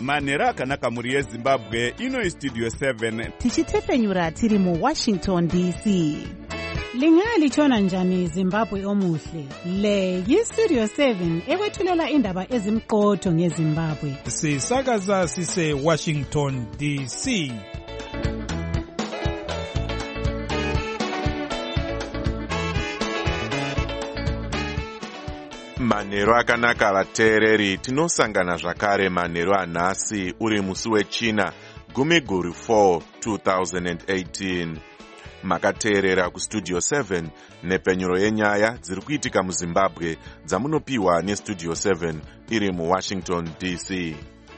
manhero akanaka mhuri yezimbabwe. Ino Studio 7 tichitefenyura tiri mu Washington DC. Lingalitshona njani Zimbabwe omuhle? Le yi-Studio 7 ekwethulela indaba ezimqotho ngeZimbabwe. Sisakaza sise Washington DC. Manhero akanaka vateereri, tinosangana zvakare manhero anhasi uri musi wechina Gumiguru 4 2018. Makateerera kustudio 7 nepenyuro yenyaya dziri kuitika muZimbabwe dzamunopiwa nestudio 7 iri muWashington DC.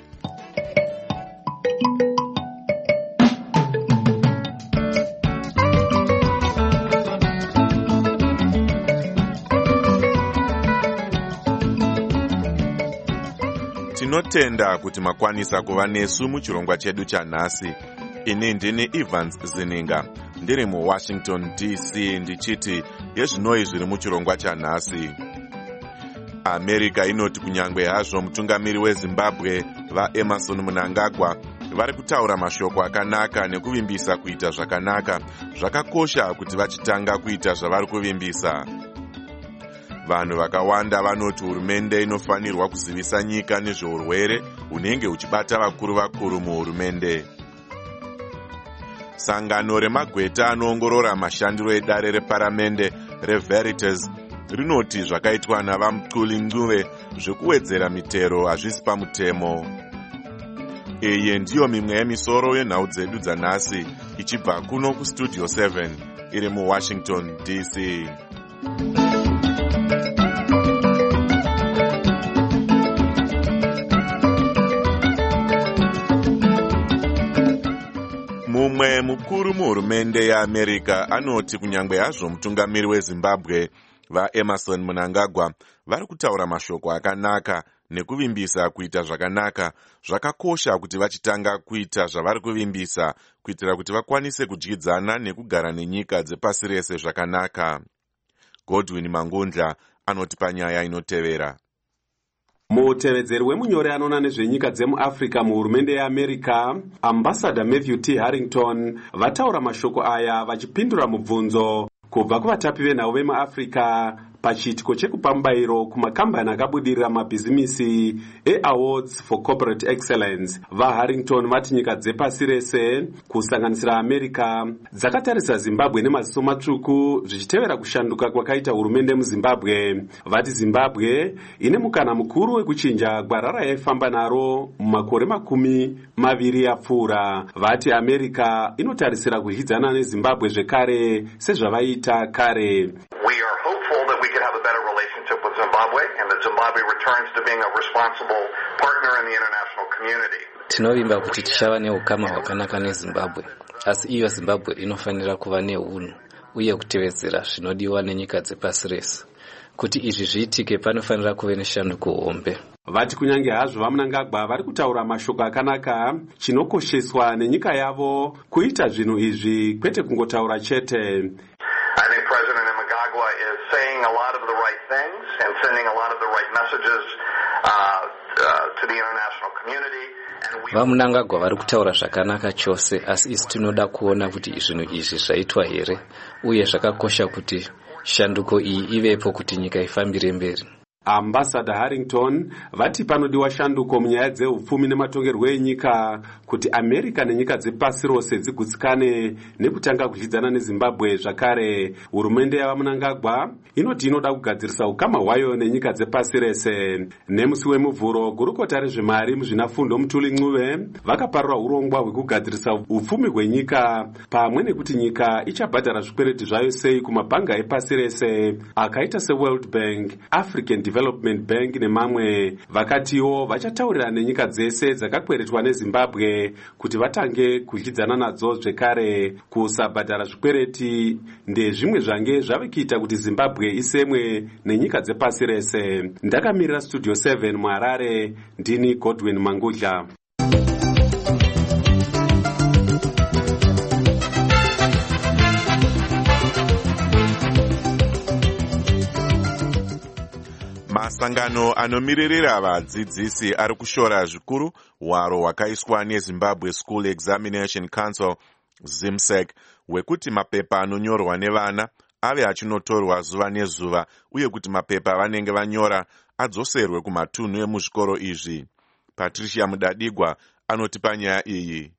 Tinotenda kuti makwanisa kuva nesu muchirongwa chedu chanhasi. Ini ndini Evans Zininga, ndiri muWashington DC ndichiti yezvinoi zviri muchirongwa chanhasi. America inoti kunyangwe hazvo mutungamiri weZimbabwe vaEmerson Mnangagwa vari kutaura mashoko akanaka nekuvimbisa kuita zvakanaka, zvakakosha kuti vachitanga kuita zvavari kuvimbisa. Vanhu vakawanda vanoti hurumende inofanirwa kuzivisa nyika nezveurwere hunenge huchibata vakuru muhurumende. Sangano remagweta anoongorora mashandiro edare reparamende reVeritas rinoti zvakaitwa navamxulinxuve zvekuwedzera mitero hazvisi pamutemo. Iyi ndiyo mimwe yemisoro yenhau dzedu dzanhasi ichibva kuno kustudio 7 iri muWashington DC. Mumwe mukuru muhurumende yeAmerica anoti kunyangwe hazvo mutungamiri weZimbabwe vaEmerson Mnangagwa vari kutaura mashoko akanaka nekuvimbisa kuita zvakanaka, zvakakosha kuti vachitanga kuita zvavari kuvimbisa kuitira kuti vakwanise kudyidzana nekugara nenyika dzepasi rese zvakanaka. Godwin Mangundla anoti panyaya inotevera. Mutevedzeri wemunyori anoona nezvenyika dzemuAfrica muhurumende yeAmerica, Ambassador Matthew T. Harrington, vataura mashoko aya vachipindura mubvunzo kubva kuvatapi venhau vemuAfrica pachiitiko chekupa mubayiro kumakambani akabudirira mabhizimisi eAwards for Corporate Excellence. VaHarrington vati nyika dzepasi rese kusanganisira America dzakatarisa Zimbabwe nemaziso matsvuku zvichitevera kushanduka kwakaita hurumende muZimbabwe. Vati Zimbabwe ine mukana mukuru wekuchinja gwara yaifamba naro mumakore 20 yapfuura. Vati America inotarisira kudyidzana neZimbabwe zvekare sezvavaita kare. Zimbabwe, and that Zimbabwe returns to being a responsible partner in the international community. Tinovimba kuti tichava neukama hwakanaka neZimbabwe, asi iyo Zimbabwe inofanira kuva neunhu uye kutevedzera zvinodiwa nenyika dzepasi rese. Kuti izvi zviitike panofanira kuve neshanduko hombe. Vati kunyange hazvo vaMnangagwa vari kutaura mashoko akanaka, chinokosheswa nenyika yavo kuita zvinhu izvi kwete kungotaura chete. I think President Mnangagwa is saying a lot of the right things and sending a lot of the right messages to the international community. VaMnangagwa vari kutaura zvakanaka chose, asi isi tinoda kuona kuti zvinhu izvi zvaitwa here, uye zvakakosha kuti shanduko iyi ivepo kuti nyika ifambire mberi. Ambassador Harrington vati panodiwa shanduko munyaya dzeupfumi nematongerwo enyika kuti America nenyika dzepasi rose dzigutsikane nekutanga kudyidzana neZimbabwe zvakare. Hurumende yavaMnangagwa inoti inoda kugadzirisa ukama hwayo nenyika dzepasi rese. Nemusi wemuvhuro, gurukota rezvemari muzvinafundo Mxulinxuve vakaparura urongwa hwekugadzirisa upfumi hwenyika pamwe nekuti nyika ichabhadhara zvikwereti zvayo sei kumabhanga epasi rese akaita seWorld Bank, African Development Bank nemamwe. Vakatiwo vachataurira nenyika dzese dzakakweretwa neZimbabwe kuti vatange kudyidzana nadzo zvekare. Kusabhadhara zvikwereti ndezvimwe zvange zvave kuita kuti Zimbabwe isemwe nenyika dzepasi rese. Ndakamirira Studio 7 muHarare, ndini Godwin Mangudla. Masangano anomiririra vadzidzisi ari kushora zvikuru hwaro hwakaiswa neZimbabwe School Examination Council ZIMSEC hwekuti mapepa anonyorwa nevana ave achinotorwa zuva nezuva uye kuti mapepa vanenge vanyora adzoserwe kumatunhu emuzvikoro izvi. Patricia Mudadigwa anotipa nyaya iyi.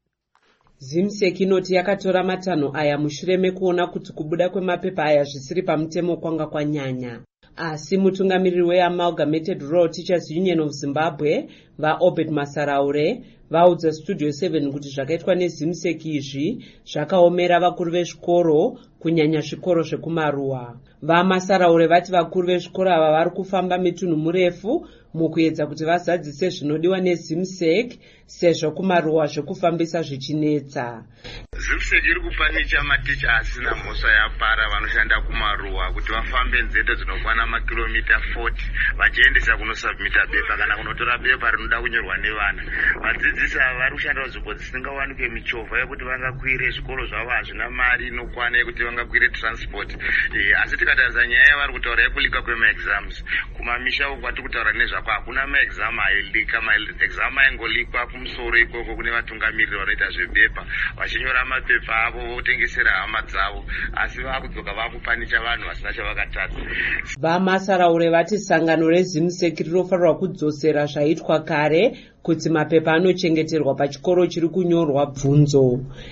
ZIMSEC inoti yakatora matanho aya mushure mekuona kuti kubuda kwemapepa aya zvisiri pamutemo kwanga kwanyanya. Asi mutungamiriri weAmalgamated Rural Teachers Union of Zimbabwe vaObed Masaraure vaudza Studio 7 kuti zvakaitwa neZIMSEC izvi zvakaomera vakuru vezvikoro kunyanya zvikoro zvekumaruwa. VaMasaraure vati vakuru vezvikoro ava vari kufamba mitunhu murefu mukuedza kuti vazadzise zvinodiwa neZIMSEC sezvo kumaruwa zvekufambisa zvichinetsa. ZIMSEC iri kupanicha maticha asina mhosva yapara vanoshanda kumaruwa kuti vafambe nzendo dzinokwana makilomita 40 vachiendesa kunosubmita bepa kana kunotora bepa rinoda kunyorwa nevana. Vadzidzisi ava vari kushanda nzvimbo dzisingawanikwe michovha yekuti vangakwire zvikoro zvavo hazvina mari inokwana yekuti vangakwire transport. Asi tikatarisa nyaya yavari kutaura yekulika kwemaexams kumamisha uko kwatiri kutaura nezvako hakuna maexam ailika. Maexam aingolikwa kumusoro ikoko kune vatungamiriri vanoita zvebepa vachinyora mapepa avo votengesera hama dzavo, asi vakudzoka vakupanicha vanhu vasina chavakatadza. VaMasaraure vati sangano reZIMSEC rinofanirwa kudzosera zvaitwa kare kuti mapepa anochengeterwa pachikoro chiri kunyorwa bvunzo.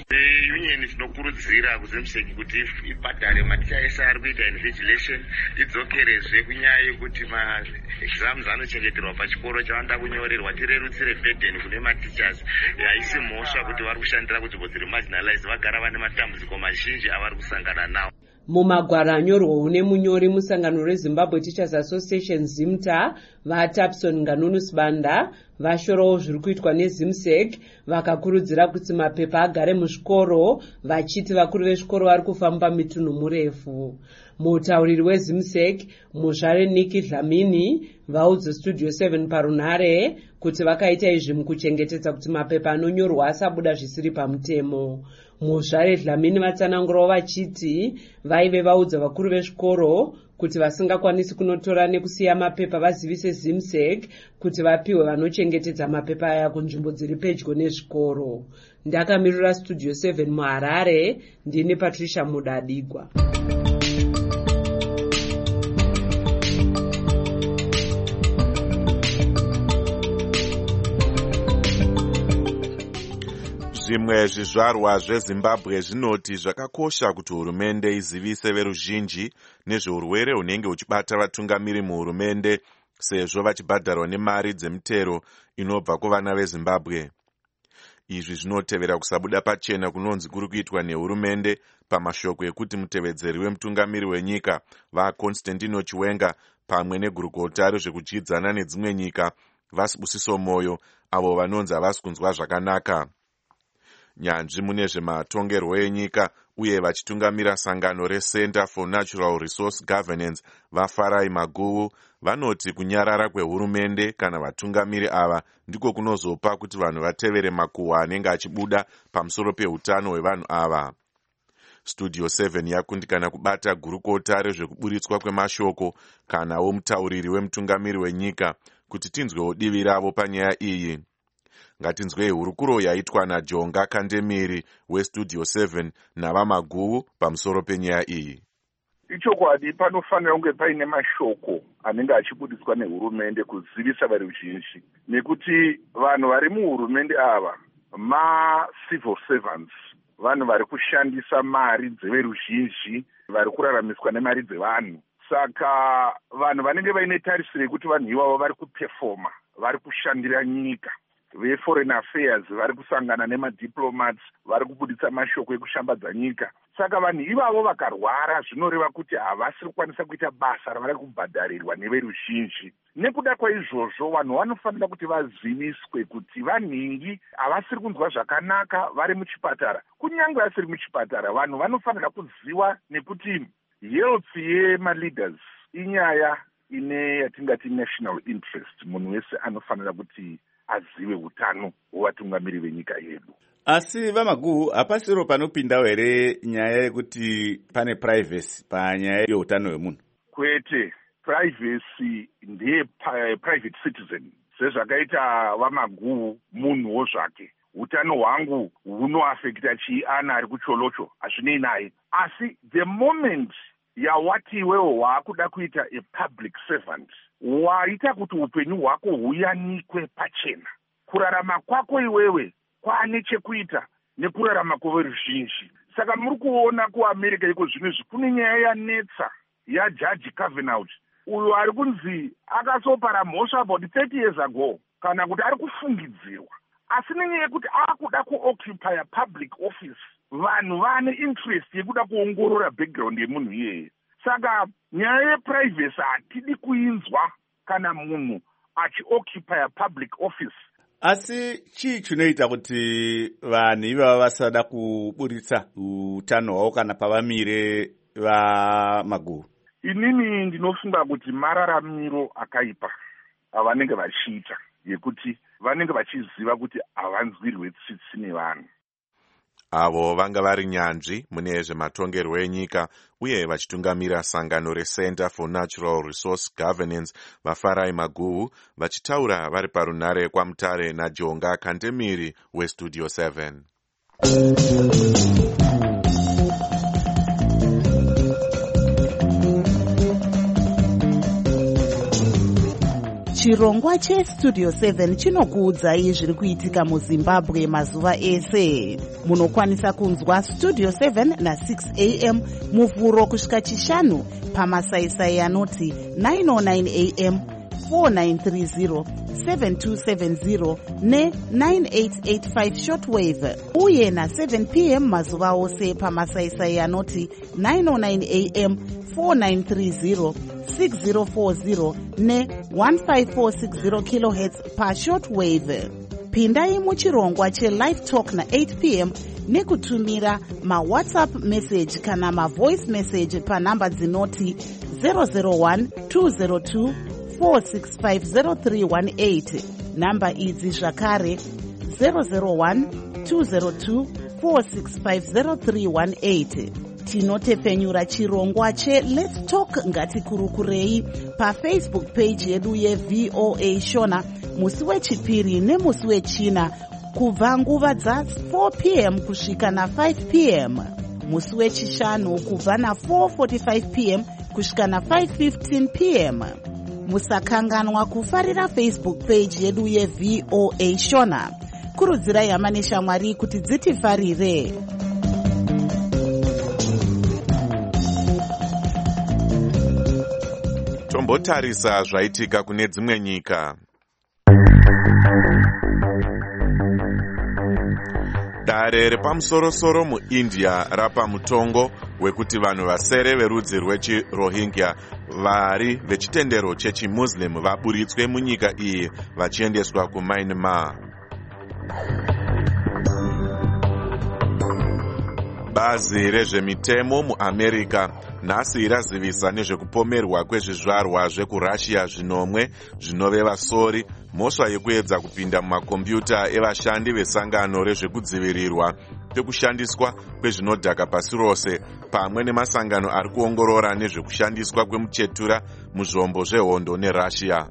Union tinokurudzira kuZIMSEC kuti ibhadhare maticha ese ari kuita invigilation idzokerezve kunyaya yekuti maexams anochengeterwa pachikoro chavanoda kunyorerwa. Tirerutsire burden kune matichers. Haisi mhosva kuti vari kushandira kunzvimbo dziri marginalized vagara vane matambudziko mazhinji avari kusangana nawo. Mumagwaro anyorwa une munyori musangano reZimbabwe Teachers Association ZIMTA vaTapson Nganunus Banda vashorawo zviri kuitwa neZIMSEC vakakurudzira kuti mapepa agare muzvikoro vachiti vakuru vezvikoro vari kufamba mitunhu murefu. Mutauriri weZIMSEC Muzvare Niki Dlamini vaudza Studio 7 parunhare kuti vakaita izvi mukuchengetedza kuti mapepa anonyorwa asabuda zvisiri pamutemo. Muzvare Dlamini vatsanangurawo vachiti vaive vaudza vakuru vezvikoro kuti vasingakwanisi kunotora nekusiya mapepa vazivise ZIMSEC kuti vapiwe vanochengetedza mapepa aya kunzvimbo dziri pedyo nezvikoro. Ndakamirira Studio 7 muHarare, ndini Patricia Mudadigwa. Zvimwe zvizvarwa zveZimbabwe zvinoti zvakakosha kuti hurumende izivise veruzhinji nezveurwere hunenge huchibata vatungamiri muhurumende sezvo vachibhadharwa nemari dzemutero inobva kuvana veZimbabwe. Izvi zvinotevera kusabuda pachena kunonzi kuri kuitwa nehurumende pamashoko ekuti mutevedzeri wemutungamiri wenyika vaConstantino Chiwenga pamwe negurukota rezvekuchidzana nedzimwe nyika vaSibusiso Moyo avo vanonzi havasi kunzwa zvakanaka. Nyanzvi mune zvematongerwo enyika uye vachitungamira sangano reCenter for Natural Resource Governance vaFarai Maguvu vanoti kunyarara kwehurumende kana vatungamiri ava ndiko kunozopa kuti vanhu vatevere makuhwa anenge achibuda pamusoro pehutano hwevanhu ava. Studio 7 yakundikana kubata gurukota rezvekuburitswa kwemashoko kanawo mutauriri wemutungamiri wenyika kuti tinzwewo divi ravo panyaya iyi. Ngatinzwei hurukuro yaitwa naJonga Kandemiri weStudio 7 navaMaguvu pamusoro penyaya iyi. Ichokwadi panofanira kunge paine mashoko anenge achibudiswa nehurumende kuzivisa veruzhinji nekuti vanhu vari muhurumende ava civil servants, vanhu vari kushandisa mari dzeveruzhinji, vari kuraramiswa nemari dzevanhu. Saka vanhu vanenge vaine tarisiro yekuti vanhu ivavo vari kupefoma, vari kushandira nyika. VeForeign Affairs vari kusangana nemadiplomats, vari kubuditsa mashoko ekushambadza nyika. Saka vanhu ivavo vakarwara zvinoreva kuti havasi kukwanisa kuita basa ravari kubhadharirwa neveruzhinji. Nekuda kwaizvozvo vanhu vanofanira kuti vaziviswe kuti vanhingi havasiri kunzwa zvakanaka vari muchipatara. Kunyange vasiri muchipatara, vanhu vanofanira kuziva nekuti health yemaleaders inyaya ine yatingati national interest. Munhu wese anofanira kuti azive hutano hwevatungamiri venyika yedu. Asi vaMaguvu, hapasiro panopindawo here nyaya yekuti pane privacy panyaya yehutano hwemunhu? Kwete, privacy ndeye private citizen, sezvakaita vaMaguu munhuwo zvake. Utano hwangu hunoafekta chii ana ari kucholocho, hazvinei naye. Asi the moment yawati iwewo waakuda kuita a public servant, waita kuti upenyu hwako huyanikwe pachena. Kurarama kwako iwewe kwaane chekuita nekurarama kweveruzhinji. Saka muri kuona kuAmerica iko zvinezvi kune nyaya yanetsa yaJaji Kavanaugh, uyo ari kunzi akasopara mhosva about 30 years ago, kana kuti ari kufungidzirwa. Asi nenyaya yekuti akuda kuoccupy public office, vanhu vane interest yekuda kuongorora background yemunhu iyeye. Saka nyaya yeprivacy hatidi kuinzwa kana munhu achioccupy public office. Asi chii chinoita kuti vanhu ivava vasada kuburitsa utano hwavo kana pavamire vaMaguu? Inini ndinofunga kuti mararamiro akaipa avanenge vachiita, yekuti vanenge vachiziva kuti havanzwirwe tsitsi nevanhu. Avo vanga vari nyanzvi mune zvematongerwo enyika uye vachitungamira sangano reCenter for Natural Resource Governance vaFarai Maguwu, vachitaura vari parunare kwaMutare naJonga Kandemiri weStudio 7. Chirongwa cheStudio 7 chinokuudzai zviri kuitika muZimbabwe mazuva ese. Munokwanisa kunzwa Studio 7 na6 am muvhuro kusvika chishanu pamasaisai anoti 909 am, 4930, 7270 ne9885 shortwave, uye na7 pm mazuva ose pamasaisai anoti 909 am, 4930, 6040 ne1546 kHz pashortwave. Pindai muchirongwa chelive talk na8 pm nekutumira mawhatsapp message kana mavoice message panhamba dzinoti 001 202 4650318. Namba idzi zvakare 001 202 4650318. Tinotepfenyura chirongwa cheLet's Talk ngatikurukurei paFacebook page yedu yeVOA Shona musi wechipiri nemusi wechina kubva nguva dza4 pm kusvika na5 pm, musi wechishanu kubva na4:45 pm kusvika na5:15 pm. Musakanganwa kufarira Facebook page yedu yeVOA Shona. Kurudzirai hama neshamwari kuti dzitifarire. Tombotarisa zvaitika kune dzimwe nyika. Dare repamusoro-soro muIndia rapa mutongo wekuti vanhu vasere verudzi rwechiRohingya vari vechitendero chechiMuslim vaburitswe munyika iyi vachiendeswa kuMyanmar. Bazi rezvemitemo muAmerica nhasi razivisa nezvekupomerwa kwezvizvarwa zvekuRussia zvinomwe zvinoveva sori, mhosva yekuedza kupinda mumakombiyuta evashandi vesangano rezvekudzivirirwa kwekushandiswa kwezvinodhaka pasi rose, pamwe nemasangano ari kuongorora nezvekushandiswa kwemuchetura muzvombo zvehondo neRussia.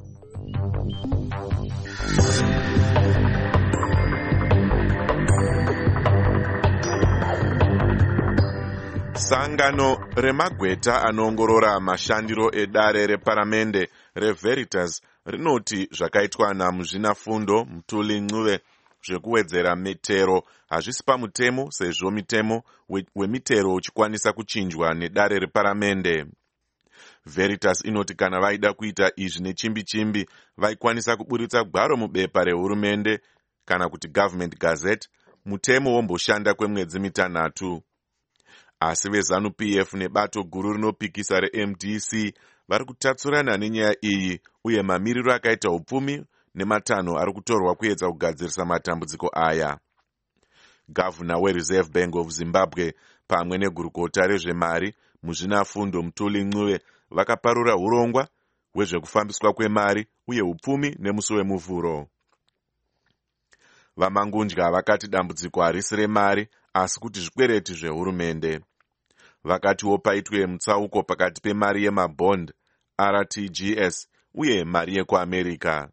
Sangano remagweta anoongorora mashandiro edare reparamende reVeritas rinoti zvakaitwa namuzvinafundo Mutuli Ncube zvekuwedzera mitero hazvisi pamutemo, sezvo mitemo wemitero uchikwanisa kuchinjwa nedare reparamende. Veritas inoti kana vaida kuita izvi nechimbi-chimbi vaikwanisa kuburitsa gwaro mubepa rehurumende kana kuti Government Gazette, mutemo womboshanda kwemwedzi mitanhatu. Asi veZANU-PF nebato guru rinopikisa reMDC vari kutatsurana nenyaya iyi, uye mamiriro akaita upfumi nematanho ari kutorwa kuedza kugadzirisa matambudziko aya. Gavana weReserve Bank of Zimbabwe pamwe negurukota rezvemari muzvinafundo Mutuli Ncube vakaparura urongwa hwezvekufambiswa kwemari uye upfumi nemusi wemuvhuro. Vamangunja vakati dambudziko harisi remari asi kuti zvikwereti zvehurumende. Vakatiwo paitwe mutsauko pakati pemari yemabond RTGS uye mari yekuamerica.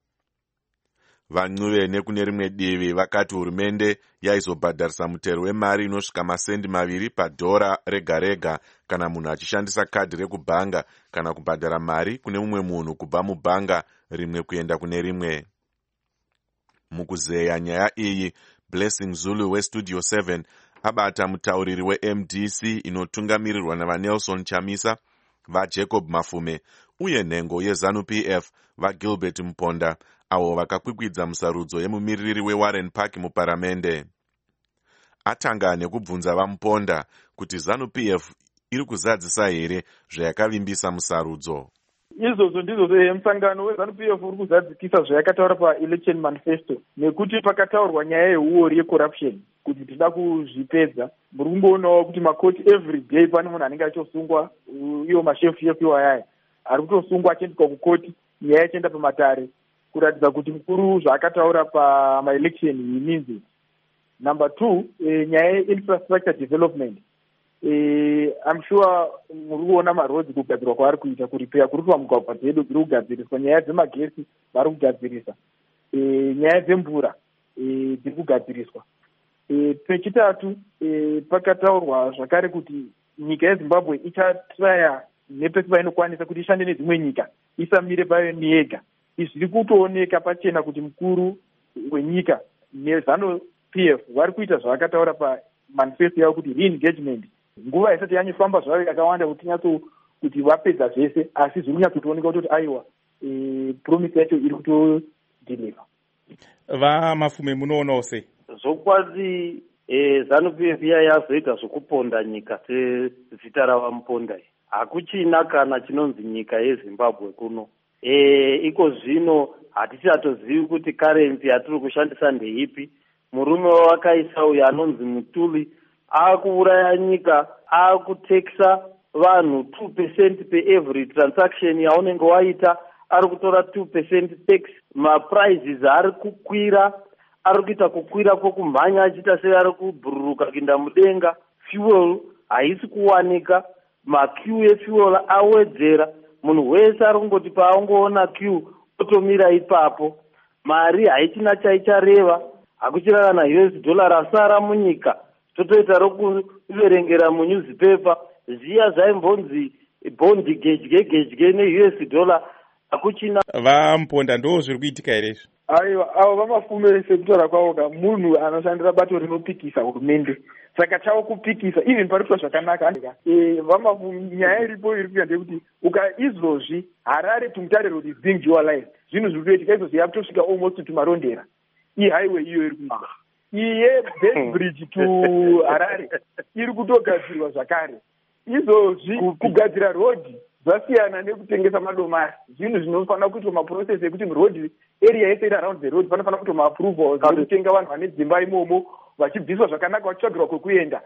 Vancuve nekune rimwe divi vakati hurumende yaizobhadharisa mutero wemari inosvika masendi 2 padhora rega rega kana munhu achishandisa kadhi rekubhanga kana kubhadhara mari kune mumwe munhu kubva mubhanga rimwe kuenda kune rimwe. Mukuzeya nyaya iyi, Blessing Zulu weStudio 7 abata mutauriri weMDC inotungamirirwa navaNelson Chamisa, vaJacob Mafume uye nhengo yeZANU-PF vaGilbert Mponda, avo vakakwikwidza musarudzo yemumiriri weWarren Park muparamende. Atanga nekubvunza vaMponda kuti ZANU-PF iri kuzadzisa here zvayakavimbisa musarudzo. Izvozvo ndizvo musangano weZANU-PF uri kuzadzikisa zvayakataura paelection manifesto, nekuti pakataurwa nyaya yehuori yecorruption kuti tida kuzvipedza. Muri kumboonawo kuti makoti every day pane munhu anenge achosungwa, iwo mashefu iwayaya ari kutosungwa achiendeswa kukoti, nyaya ichienda pamatare, kuratidza kuti mukuru zvaakataura pamaelection ininzi. Number 2, nyaya yeinfrastructure development. I'm sure muri kuona marodzi kugadzirwa kwaari kuita, kuripeya kuri kuitwa mugwagwa dzedu dziri kugadziriswa, nyaya dzemagesi vari kugadzirisa, nyaya dzemvura dziri kugadziriswa. Pechitatu, pakataurwa zvakare kuti nyika yeZimbabwe ichatraya nepesi painokwanisa kuti ishande nedzimwe nyika, isamire payo niyega. Izvi zviri kutooneka pachena kuti mukuru wenyika neZANU-PF vari kuita zvavakataura pamanifesto yavo kuti re-engagement. Nguva isati yanyifamba zvayo yakawanda kuti kuti vapedza zvese, asi zviri kunyatsotooneka kuti aiwa promise yacho iri kutodeliver. VaMafume munoonawo sei? Zvokwadi ZANU-PF yazoita zvokuponda nyika sezita ravaMuponda. Hakuchina kana chinonzi nyika yeZimbabwe kuno. Iko zvino hatichatozivi kuti currency yatiri kushandisa ndeipi. Murume wakaisa uyo anonzi Mutuli akuuraya nyika, akuteksa vanhu 2% per every transaction yaunenge waita, ari kutora 2% tax. Maprizes ari kukwira, ari kuita kukwira kwokumhanya achiita sei ari kubhururuka kuinda mudenga. Fuel haisi kuwanika, maqueue efuel awedzera. Munhu wese ari kungoti paangoona queue otomira ipapo. Mari haichina chaichareva, hakuchina kana $, rasara munyika. Totoita rokuverengera munewspaper zviya zvaimbonzi bondi gedye $, hakuchina. VaMuponda ndo zviri kuitika here izvi? Aiwa, avo VaMafume sekutaura kwavo munhu anoshandira bato rinopikisa hurumende, saka chavo kupikisa even parikuitwa zvakanaka. VaMafume nyaya iripo iri kuita ndeyekuti izvozvi Harare Tungtare road is being dualized. Zvinhu zviri kuitika izvozvi yakutosvika almost tumarondera. Highway iyo iri kuitwa, iye Best Bridge to Harare iri kutogadzirwa zvakare. Izvozvi kugadzira road zvasiyana nekutengesa madomasi. Zvinhu zvinofanira kuitwa maprocess ekuti road area yese iri around the road panofanira kuitwa maapprovals ekutenga vanhu vane dzimba imomo vachibviswa zvakanaka vachitsvagirwa kwekuenda.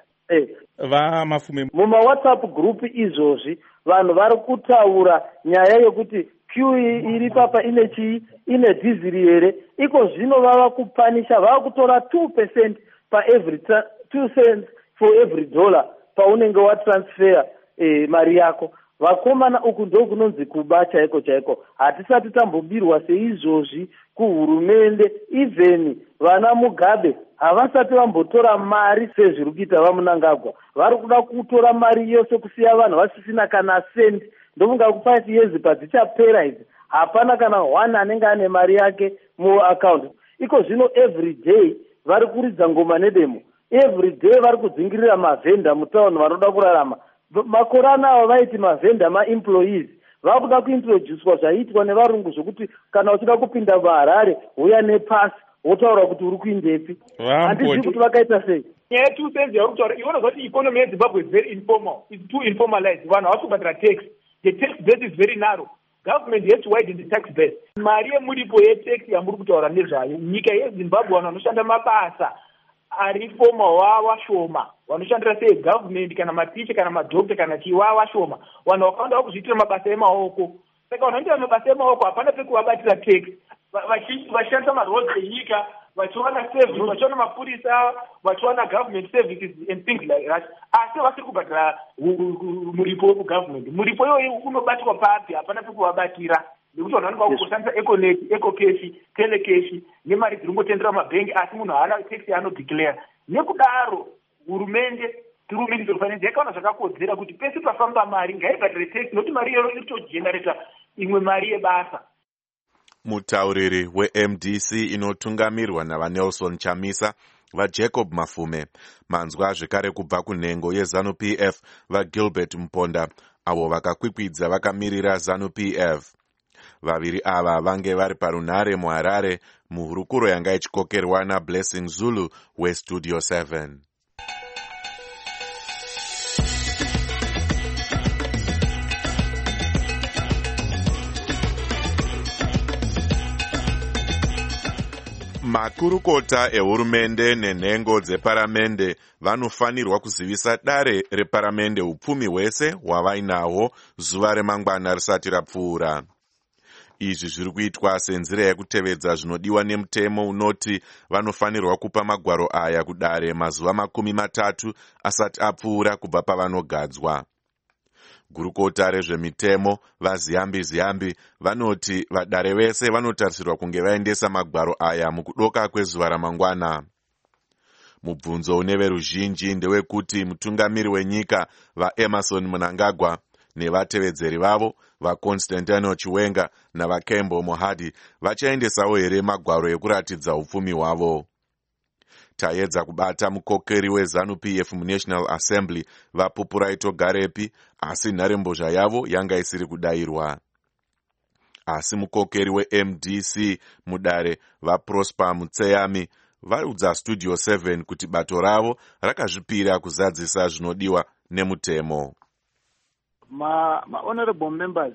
VaMafume mumawhatsapp group izvozvi vanhu vari kutaura nyaya yekuti queue iri papa ine chii, ine diesel here. Iko zvino vava kupanisha, vava kutora 2% per every 2 cents for every $, paunenge watransfer mari yako. Vakomana uku ndo kunonzi kuba chaiko chaiko. Hatisati tambobirwa seizvozvi kuhurumende. Even vana Mugabe havasati vambotora mari sezviri kuita vaMunangagwa. Vari kuda kutora mari yose kusiya vanhu vasisina kana sendi. Ndofunga kuti 5 years padzichapera idzi hapana kana 1 anenge ane mari yake muaccount. Iko zvino every day vari kuridza ngoma nedemo. Every day vari kudzingirira mavhenda mutauni vanoda kurarama. Makore anawo vaiti mavhenda maemployees vakuda kuintroducwa zvaiitwa nevarungu zvokuti kana uchida kupinda muHarare uya nepasi wotaura kuti uri kuindepi. Handizivi kuti vakaita sei. Nyaya 2 cents yauri kutaura iona kuti economy yeZimbabwe is very informal, it's too informalized. Vanhu havasi kubhadhara tax, the tax base is very narrow. Government has to widen the tax base. Mari yemuripo yetax yamuri kutaura nezvayo, nyika yeZimbabwe vanhu vanoshanda mabasa ari formal washoma, vanoshandira sei government kana maticha kana madhokta kana washoma. Vanhu vakawanda vakuzviitira mabasa emaoko. Saka vanhu vanoita mabasa emaoko hapana pekuvabatira tax. Vashandisa maroads enyika vachiwana service, vachiwana mapurisa, vachiwana government services and things like that, asi vasiri kubhadhara muripo wekugovernment. Muripo iyoyo unobatwa papi? Hapana pekuvabatira, nekuti vanhu vanenge kushandisa econet, ecocashi, telecashi nemari dziri ngotendera mabhengi, asi munhu haana tax yaanodeclare. Nekudaro hurumende tiruministry yakaona zvakakodzera kuti pese pafamba mari ngaibhadhare tax, nokuti mari iyoyo iri kutogenerator imwe mari yebasa. Mutauriri weMDC inotungamirwa navaNelson Chamisa vaJacob Mafume, manzwa zvekare kubva kunhengo yeZANU-PF vaGilbert Mponda, avo vakakwikwidza vakamirira ZANU-PF. Vaviri ava vange vari parunhare muHarare muhurukuro yanga ichikokerwa naBlessing Zulu weStudio 7. Makurukota ehurumende nenhengo dzeparamende vanofanirwa kuzivisa dare reparamende upfumi hwese hwavainahwo zuva remangwana risati rapfuura. Izvi zviri kuitwa senzira yekutevedza zvinodiwa nemutemo unoti vanofanirwa kupa magwaro aya kudare mazuva 30 asati apfuura kubva pavanogadzwa. Gurukota rezvemitemo vaZiyambi vanoti vadare vese vanotarisirwa kunge vaendesa magwaro aya mukudoka kwezuva ramangwana. Mubvunzo une veruzhinji ndewekuti mutungamiri wenyika vaEmerson Mnangagwa nevatevedzeri vavo vaConstantino Chiwenga navaKembo Mohadi vachaendesawo here magwaro ekuratidza upfumi hwavo. Taedza kubata mukokeri weZANU-PF muNational Assembly vaPupurai Togarepi, asi nharembozha yavo yanga isiri kudayirwa. Asi mukokeri weMDC mudare vaProsper Mutseyami vaudza Studio 7 kuti bato ravo rakazvipira kuzadzisa zvinodiwa nemutemo. Ma-honorable members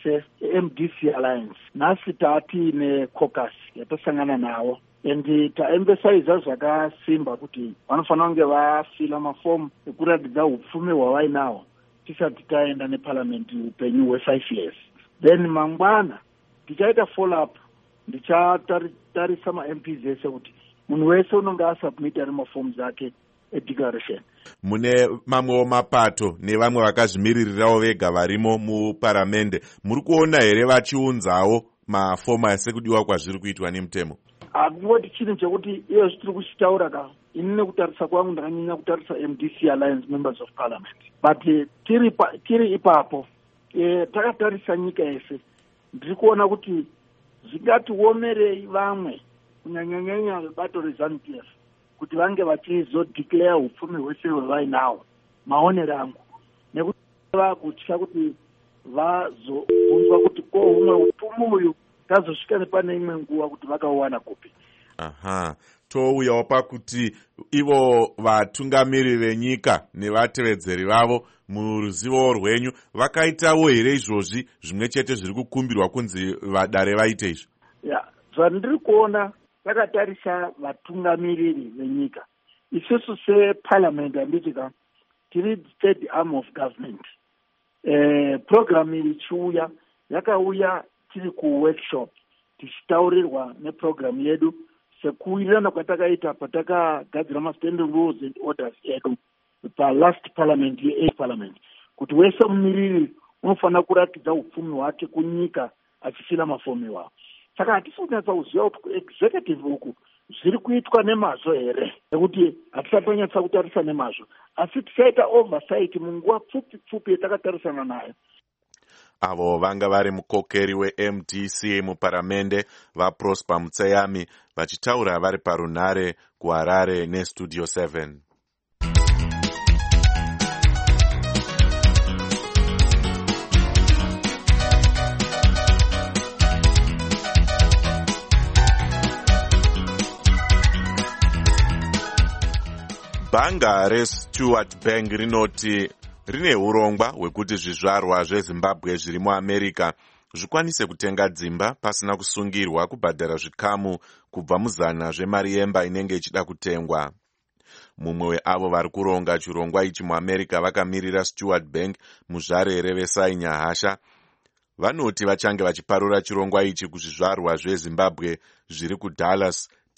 MDC Alliance nhasi tati necaucus yatosangana nawo and taemphasize zvakasimba kuti vanofanira kunge vafila mafomu ekuratidza upfumi hwavainawo tisati taenda neparliament upenyu hwe5 years. Then mangwana tichaita follow up, ndichatarisa maMPs ese kuti munhu wese unonge asubmita mafomu ake edeclaration. Mune mamwewo mapato nevamwe vakazvimiririrawo vega varimo muparamende, muri kuona here vachiunzawo mafomu asekudiwa kwazviri kuitwa nemutemo? Hakungoti chinhu chekuti iyo zvitiri kuchitaura ka ini nekutarisa kwangu ndakanyanya kutarisa MDC Alliance Members of Parliament, but tiri ipapo takatarisa nyika yese ndiri kuona kuti zvingatiomerei vamwe kunyanyanyanya vebato reZANU-PF kuti vange vachizodeclare upfumi hwese hwevainawo. Maonero angu nekuti vakutya kuti vazobvunzwa kuti ko humwe upfumi uyu tazosvika nepane imwe nguva kuti vakauwana kupi. Touyawo pakuti ivo vatungamiri venyika nevatevedzeri vavo muruzivo rwenyu vakaitawo here izvozvi zvimwe chete zviri kukumbirwa kunzi vadare vaite izvo? Zvandiri kuona takatarisa vatungamiriri venyika, isusu separliament handitika tiri state arm of government. Program iri chiuya yakauya tiri kuworkshop tichitaurirwa neprogram yedu sekuwirirana kwatakaita patakagadzira mastanding rules and orders edu palast parliament ye8 parliament kuti wese mumiriri unofanira kuratidza upfumi hwake kunyika achifila mafomu iwawo. Saka hatisi kunyatsa kuziva kuti executive uku zviri kuitwa nemazvo here, nekuti hatisati tanyatsa kutarisa nemazvo, asi tisaita oversight munguva pfupi yatakatarisana nayo. Avo vanga vari mukokeri weMDC muparamende vaProsper Mutseyami vachitaura vari parunhare kuHarare neStudio 7. Bhanga reStuart Bank rinoti rine urongwa hwekuti zvizvarwa zveZimbabwe zviri muAmerica zvikwanise kutenga dzimba pasina kusungirwa kubhadhara zvikamu kubva muzana zvemari yemba inenge ichida kutengwa. Mumwe weavo vari kuronga chirongwa ichi muAmerica vakamirira Stuart Bank muzvarere veSai Nyahasha vanoti vachange vachiparura chirongwa ichi kuzvizvarwa zveZimbabwe zviri kuDallas,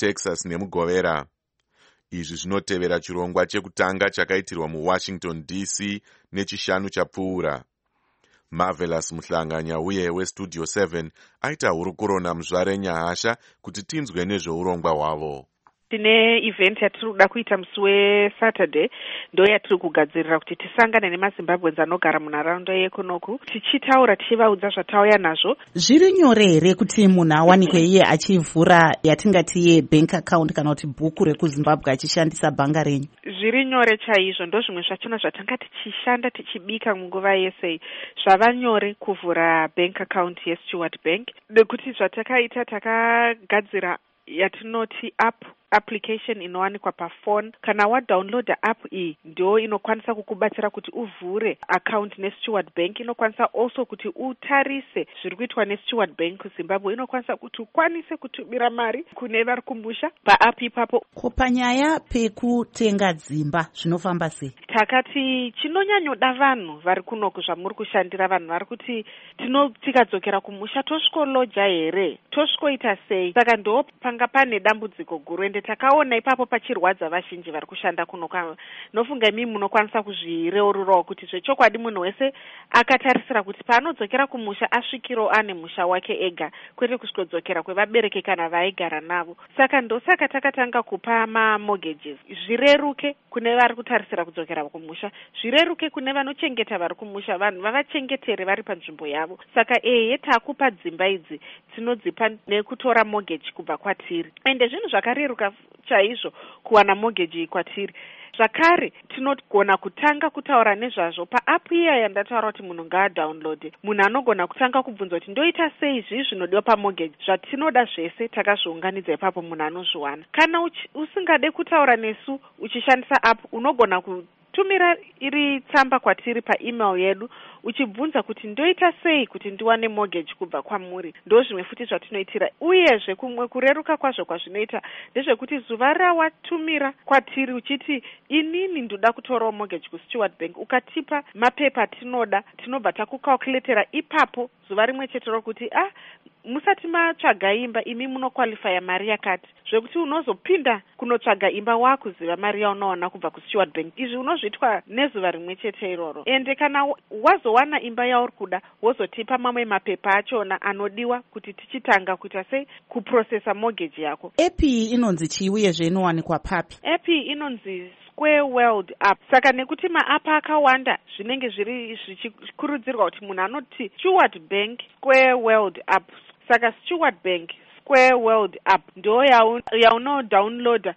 texas nemugovera. Izvi zvinotevera chirongwa chekutanga chakaitirwa muwashington dc nechishanu chapfuura. Marvelous Muhlanganya uye westudio 7 aita hurukorona muzvare Nyahasha kuti tinzwe nezveurongwa hwavo. Tine event yatiri kuda kuita musi weSaturday ndo yatiri kugadzirira kuti tisangane nemaZimbabweans anogara munharaunda yekonoku tichitaura tichivaudza zvatauya nazvo. Zviri nyore here kuti munhu awanikwe iye achivhura yatingati yebank account kana kuti bhuku rekuZimbabwe achishandisa bhanga renyu? Zviri nyore chaizvo, ndo zvimwe zvachona zvatanga tichishanda tichibika munguva yese. Zvava nyore kuvhura bank account yeStewart Bank nekuti zvatakaita takagadzira yatinoti application inowanikwa pafoni. Kana wadownloada app iyi ndo inokwanisa kukubatsira kuti uvhure account neStewart Bank. Inokwanisa also kuti utarise zviri kuitwa neStewart Bank kuZimbabwe. Inokwanisa kuti ukwanise kutumira mari kune vari kumusha paapp ipapo. Panyaya pekutenga dzimba zvinofamba sei? Takati chinonyanyoda vanhu vari kunoku zvamuri kushandira vanhu vari kuti tikadzokera kumusha tosvikoloja here, tosvikoita sei? Saka ndo panga pane dambudziko guru ende takaona ipapo pachirwadza vazhinji vari kushanda kunoku. Nofunga imi munokwanisa kuzvireururawo kuti zvechokwadi munhu wese akatarisira kuti paanodzokera kumusha asvikiro ane musha wake ega kwete kusvikodzokera kwevabereki kana vaigara navo. Saka takatanga kupa mortgages zvireruke kune vari kutarisira kudzokera kumusha, zvireruke kune vanochengeta vari kumusha, vanhu vavachengetere vari panzvimbo yavo. Saka takupa dzimba idzi tinodzipa nekutora mortgage kubva kwatiri, ende zvinhu zvakareruka chaizvo kuwana mortgage kwatiri. Zvakare tinogona kutanga kutaura nezvazvo paapp iya yandataura kuti munhu ngaadownloade. Munhu anogona kutanga kubvunza kuti ndoita sei izvi zvinodiwa pamortgage. Zvatinoda zvese takazviunganidza ipapo munhu anozviwana. Kana usingade kutaura nesu uchishandisa app unogona kutumira iri tsamba kwatiri paemail yedu uchibvunza kuti ndoita sei kuti ndiwane mortgage kubva kwamuri. Ndo zvimwe futi zvatinoitira. Uyezve kumwe kureruka kwazvo kwazvinoita ndezvekuti zuva rawatumira kwatiri uchiti inini ndoda kutorawo mortgage kuStewart Bank, ukatipa mapepa tinoda, tinobva takukalkuletera ipapo zuva rimwe chete rokuti musati matsvaga imba imi munokwalifaya mari yakati, zvekuti unozopinda kunotsvaga imba wakuziva mari yaunowana kubva kuStewart Bank. Izvi unozviitwa nezuva rimwe chete iroro. Ende kana wazowana imba yauri kuda wozotipa mamwe mapepa achona anodiwa kuti tichitanga kuita sei kuprocessa mortgage yako. App iyi inonzi chii uyezve inowanikwa papi? App iyi inonzi Square World app. Saka nekuti maapp akawanda zvinenge zviri zvichikurudzirwa kuti munhu anoti Stewart Bank Square World app. Saka Stewart Bank Square World app ndo yaunodownloada.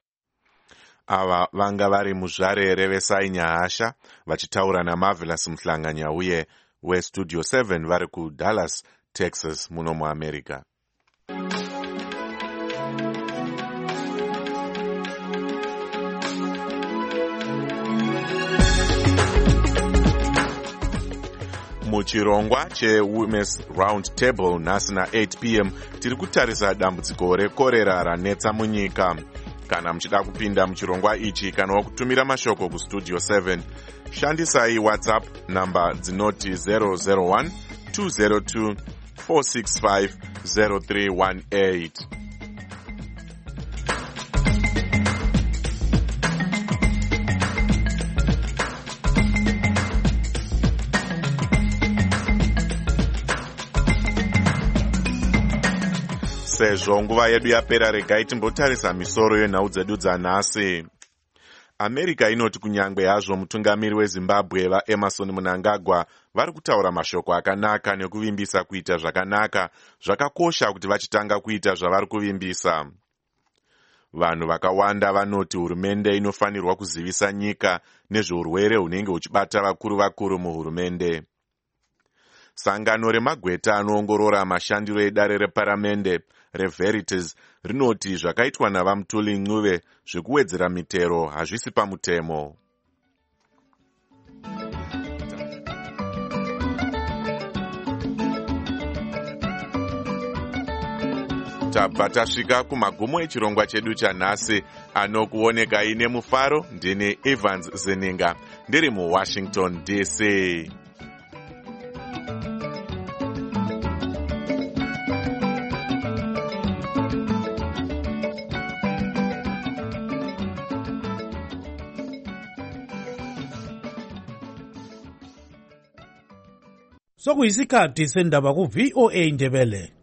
Ava vanga vari muzvarere vesai Nyahasha vachitaura naMarvelous Muhlanganya uye westudio 7 vari kuDallas, Texas muno muAmerica. Muchirongwa cheWomen's Round Table nhasi na8 p.m. tiri kutarisa dambudziko rekorera ranetsa munyika. Kana muchida kupinda muchirongwa ichi kana kutumira mashoko kustudio 7 shandisai WhatsApp namba dzinoti 001 202 465 0318. Sezvo nguva yedu yapera, regai timbotarisa misoro yenhau dzedu dzanhasi. America inoti kunyangwe hazvo mutungamiri weZimbabwe vaEmerson Mnangagwa vari kutaura mashoko akanaka nekuvimbisa kuita zvakanaka, zvakakosha kuti vachitanga kuita zvavari kuvimbisa. Vanhu vakawanda vanoti hurumende inofanirwa kuzivisa nyika nezveurwere hunenge huchibata vakuru muhurumende. Sangano remagweta anoongorora mashandiro edare reparamende reVeritas rinoti zvakaitwa navamutuli Ncube zvekuwedzera mitero hazvisi pamutemo. Tabva tasvika kumagumo echirongwa chedu chanhasi. Anokuoneka ine mufaro ndini Evans Zininga ndiri muWashington DC. sokuyisikhathi sendaba ku-VOA Ndebele.